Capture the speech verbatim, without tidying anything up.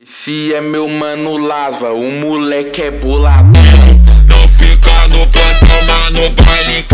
Esse é meu mano Lava, o moleque é bolado. Não fica no plantão, mas no baile